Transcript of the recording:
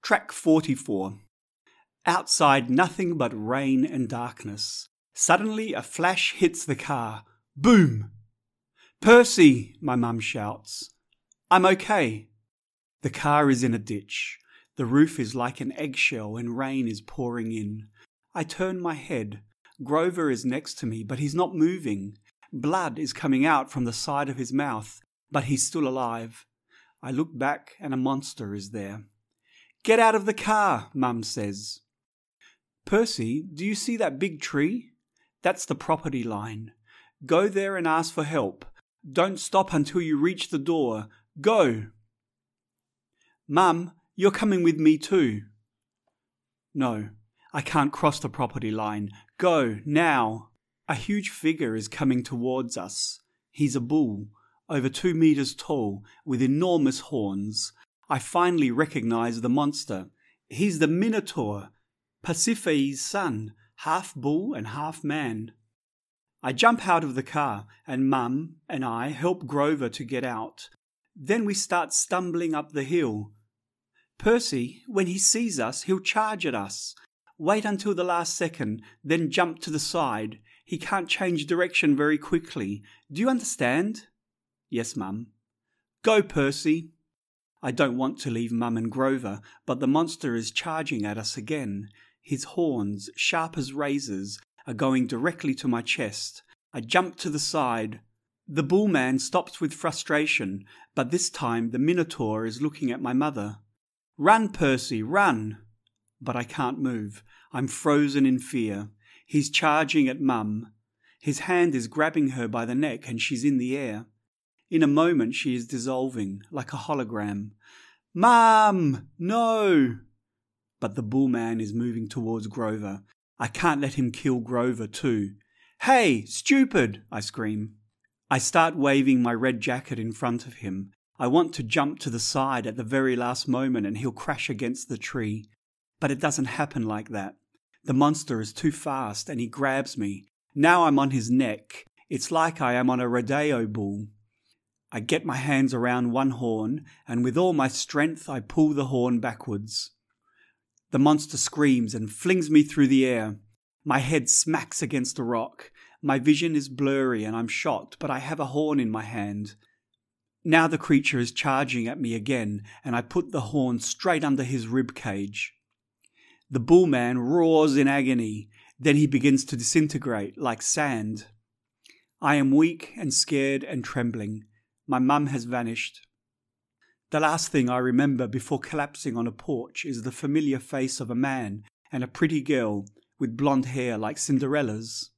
Track 44. Outside, nothing but rain and darkness. Suddenly, a flash hits the car. Boom! "Percy!" my mum shouts. "I'm okay." The car is in a ditch. The roof is like an eggshell and rain is pouring in. I turn my head. Grover is next to me, but he's not moving. Blood is coming out from the side of his mouth, but he's still alive. I look back and a monster is there. "Get out of the car," Mum says. "Percy, do you see that big tree? That's the property line. Go there and ask for help. Don't stop until you reach the door. Go." "Mum, you're coming with me too." "No, I can't cross the property line. Go, now." A huge figure is coming towards us. He's a bull, over 2 meters tall, with enormous horns. I finally recognize the monster. He's the Minotaur, Pasiphae's son, half bull and half man. I jump out of the car, and Mum and I help Grover to get out. Then we start stumbling up the hill. "Percy, when he sees us, he'll charge at us. Wait until the last second, then jump to the side. He can't change direction very quickly. Do you understand?" "Yes, Mum." "Go, Percy." I don't want to leave Mum and Grover, but the monster is charging at us again. His horns, sharp as razors, are going directly to my chest. I jump to the side. The bullman stops with frustration, but this time the Minotaur is looking at my mother. "Run, Percy, run!" But I can't move. I'm frozen in fear. He's charging at Mum. His hand is grabbing her by the neck and she's in the air. In a moment she is dissolving, like a hologram. "Mum! No!" But the bullman is moving towards Grover. I can't let him kill Grover too. "Hey, stupid!" I scream. I start waving my red jacket in front of him. I want to jump to the side at the very last moment and he'll crash against the tree. But it doesn't happen like that. The monster is too fast and he grabs me. Now I'm on his neck. It's like I am on a rodeo bull. I get my hands around one horn, and with all my strength I pull the horn backwards. The monster screams and flings me through the air. My head smacks against a rock. My vision is blurry and I'm shocked, but I have a horn in my hand. Now the creature is charging at me again, and I put the horn straight under his rib cage. The bullman roars in agony. Then he begins to disintegrate like sand. I am weak and scared and trembling. My mum has vanished. The last thing I remember before collapsing on a porch is the familiar face of a man and a pretty girl with blonde hair like Cinderella's.